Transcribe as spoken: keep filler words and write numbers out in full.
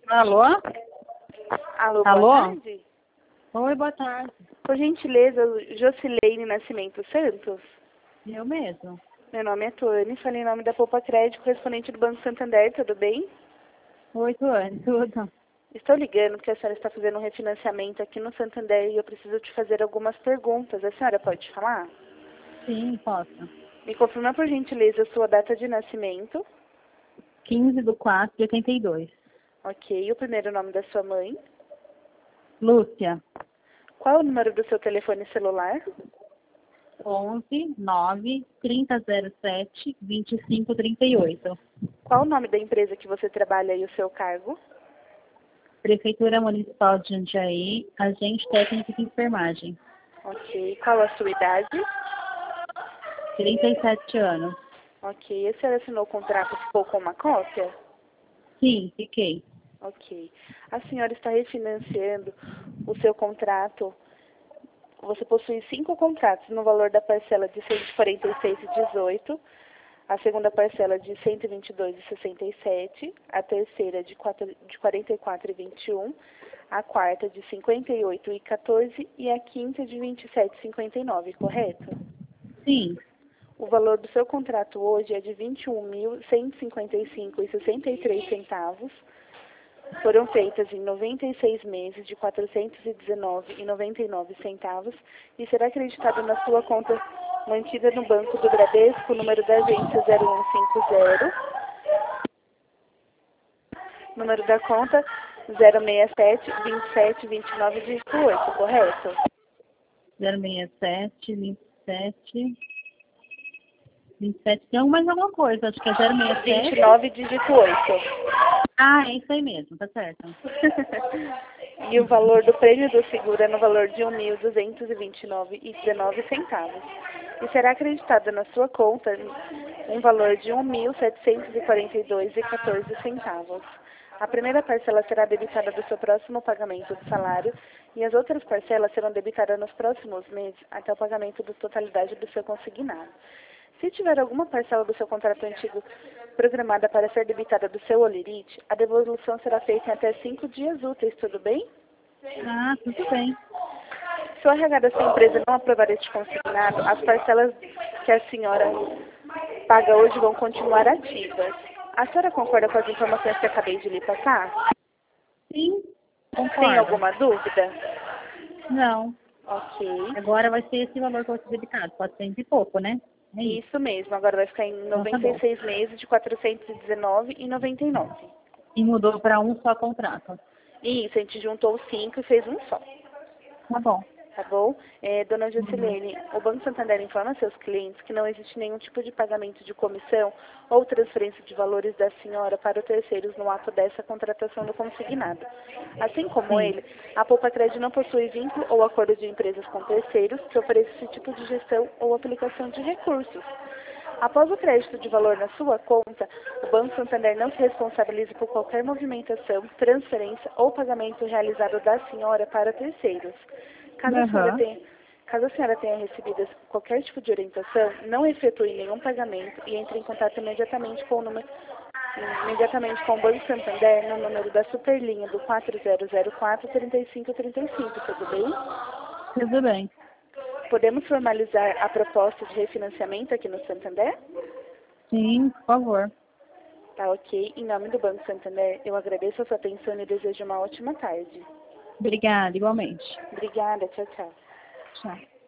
Alô? Alô, Alô? boa tarde. Oi, boa tarde. Por gentileza, Jocileine Nascimento Santos. Eu mesmo. Meu nome é Tony, falei em nome da Poupa Crédito, correspondente do Banco Santander, tudo bem? Oi, Tuane, tudo. Estou ligando porque a senhora está fazendo um refinanciamento aqui no Santander e eu preciso te fazer algumas perguntas. A senhora pode falar? Sim, posso. Me confirma, por gentileza, a sua data de nascimento. quinze de quatro de oitenta e dois. Ok. E o primeiro nome da sua mãe? Lúcia. Qual é o número do seu telefone celular? onze, nove, trinta, zero sete, vinte e cinco, trinta e oito. Qual o nome da empresa que você trabalha e o seu cargo? Prefeitura Municipal de Jundiaí, agente técnico de enfermagem. Ok. Qual a sua idade? trinta e sete anos. Ok. A senhora assinou o contrato, ficou com uma cópia? Sim, fiquei. Ok. A senhora está refinanciando o seu contrato. Você possui cinco contratos no valor da parcela de cento e quarenta e seis vírgula dezoito, a segunda parcela de cento e vinte e dois vírgula sessenta e sete, a terceira de, quatro, de quarenta e quatro vírgula vinte e um, a quarta de cinquenta e oito vírgula quatorze e a quinta de vinte e sete vírgula cinquenta e nove, correto? Sim. O valor do seu contrato hoje é de vinte e um mil cento e cinquenta e cinco vírgula sessenta e três centavos. Foram feitas em noventa e seis meses de quatrocentos e dezenove vírgula noventa e nove centavos e será acreditado na sua conta mantida no Banco do Bradesco, número da agência zero um cinco zero, número da conta zero seis sete, vinte e sete, vinte e nove, dígito oito, correto? zero seis sete, vinte e sete, vinte e sete. Tem mais alguma coisa, acho que é zero seis sete. vinte e nove, dígito oito. Ah, é isso aí mesmo, tá certo. E o valor do prêmio do seguro é no valor de um mil duzentos e vinte e nove vírgula dezenove centavos. E será acreditado na sua conta um valor de um mil setecentos e quarenta e dois vírgula quatorze centavos. A primeira parcela será debitada do seu próximo pagamento do salário e as outras parcelas serão debitadas nos próximos meses até o pagamento da totalidade do seu consignado. Se tiver alguma parcela do seu contrato antigo programada para ser debitada do seu olerite, a devolução será feita em até cinco dias úteis, tudo bem? Ah, tudo bem. Se o R H da sua empresa não aprovar este consignado, as parcelas que a senhora paga hoje vão continuar ativas. A senhora concorda com as informações que acabei de lhe passar? Sim, Tem concordo. alguma dúvida? Não. Ok. Agora vai ser esse valor que eu vou ser debitado. Pode ser de pouco, né? É isso. Isso mesmo. Agora vai ficar em Então tá noventa bom. e seis meses de quatrocentos e dezenove vírgula noventa e nove. E mudou para um só contrato. Isso, a gente juntou os cinco e fez um só. Tá bom. Tá bom? É, dona Uhum. Jocilene, o Banco Santander informa a seus clientes que não existe nenhum tipo de pagamento de comissão ou transferência de valores da senhora para terceiros no ato dessa contratação do consignado. Assim como Sim. ele, a Poupa Crédito não possui vínculo ou acordo de empresas com terceiros que ofereçam esse tipo de gestão ou aplicação de recursos. Após o crédito de valor na sua conta, o Banco Santander não se responsabiliza por qualquer movimentação, transferência ou pagamento realizado da senhora para terceiros. Caso a senhora Aham. tenha, caso a senhora tenha recebido qualquer tipo de orientação, não efetue nenhum pagamento e entre em contato imediatamente com o número, imediatamente com o Banco Santander no número da superlinha do quatro zero zero quatro, três cinco três cinco, tudo bem? Tudo bem. Podemos formalizar a proposta de refinanciamento aqui no Santander? Sim, por favor. Tá ok. Em nome do Banco Santander, eu agradeço a sua atenção e desejo uma ótima tarde. Obrigada, igualmente. Obrigada. Tchau, tchau. Tchau.